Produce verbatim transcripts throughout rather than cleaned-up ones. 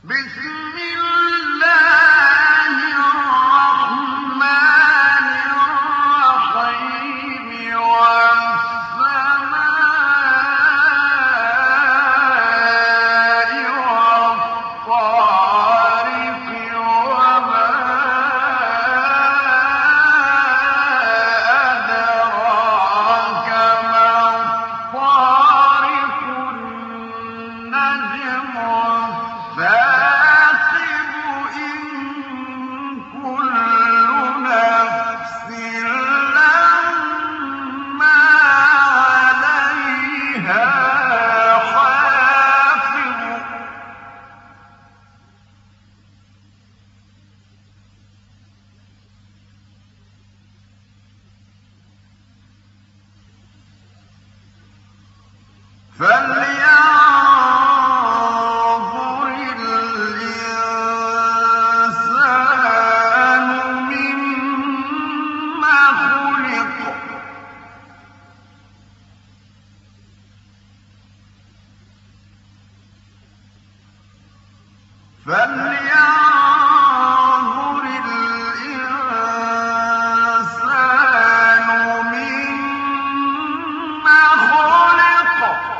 بسم الله الرحمن الرحيم والسماء والطارق وما أدراك ما الطارق النجم الثاقب إن كل نفس لما عليها حافظ فلينظر الإنسان مما خلق فلينظر الإنسان مما خلق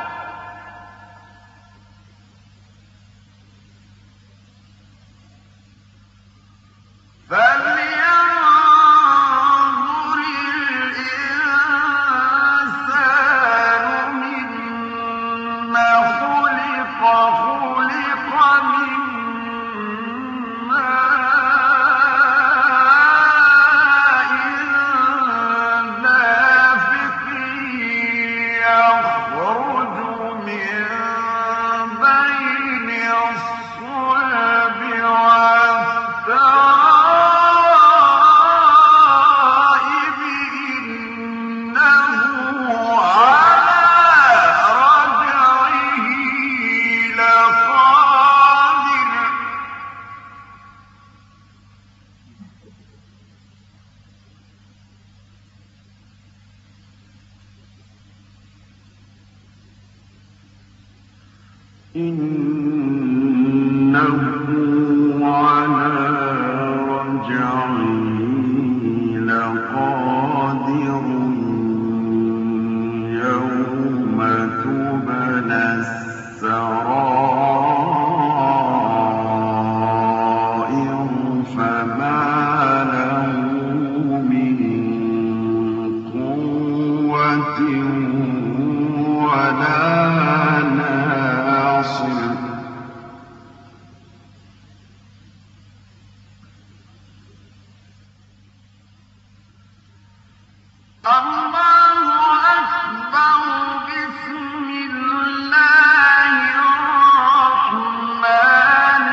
فلينظر الإنسان مما خلق خلق من ماء دافق يخرج من بين الصلب والترائب إنه على رجعه لقادر إنه على رجعه لقادر يوم تبلى السرائر فما له من قوة ولا ناصر الله أكبر بسم الله الرحمن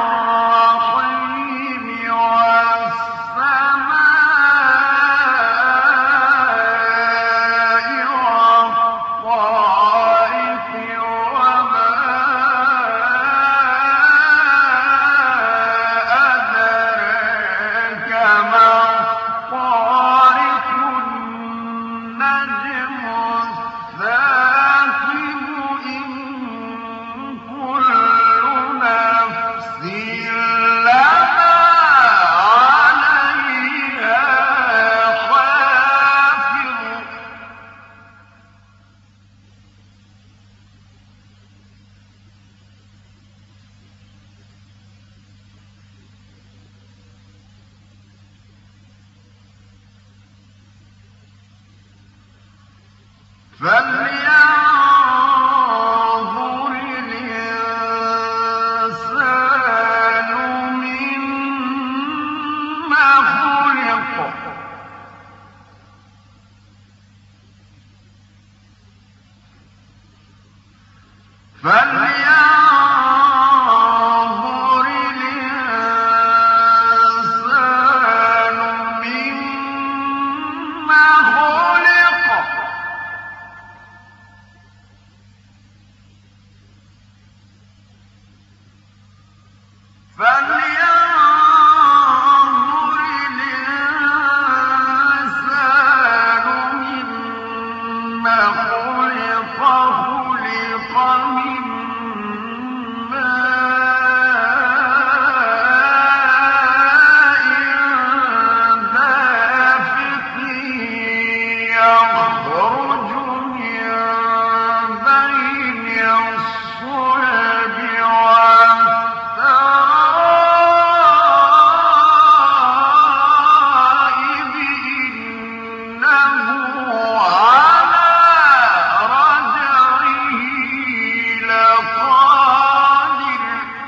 الرحيم والسماء والطارق وما أدراك ما الطارق النجم الثاقب إن كل نفس لما عليها حافظ فلينظر الإنسان مما خلق فلينظر الإنسان مما خلق فلينظر الإنسان مما خلق خلق من لقادر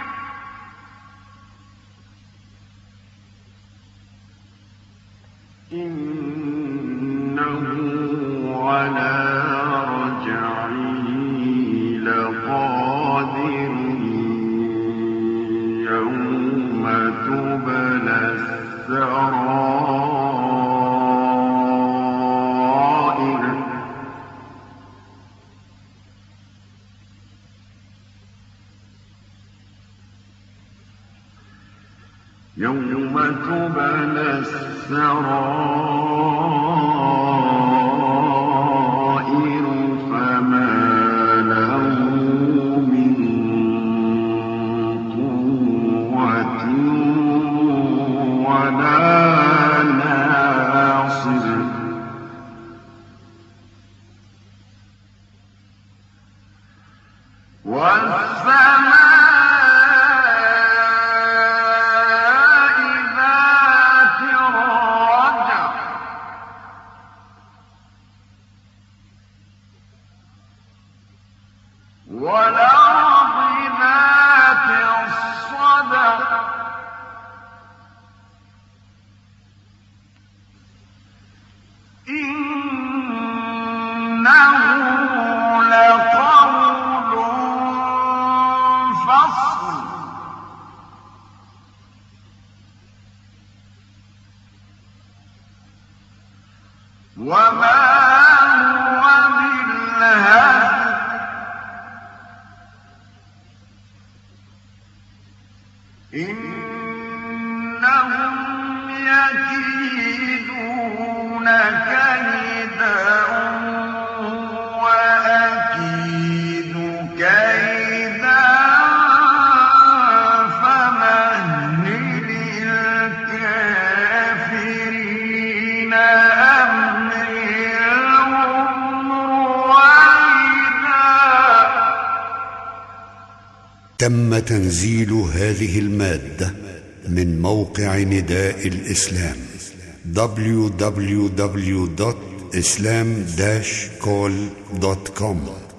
إنه على رجعه لقادر يوم تبلى السرائر يوم تبلى السرائر فما له من قوة ولا ناصر والسماء والأرض ذات الصدع إنه لقول فصل وما هو بالهزل إنهم يكيدون كيدا وأكيد كيدا فمهل الكافرين أمهلهم رويدا. تم تنزيل هذه المادة من موقع نداء الإسلام دبليو دبليو دبليو دوت إسلام داش كول دوت كوم.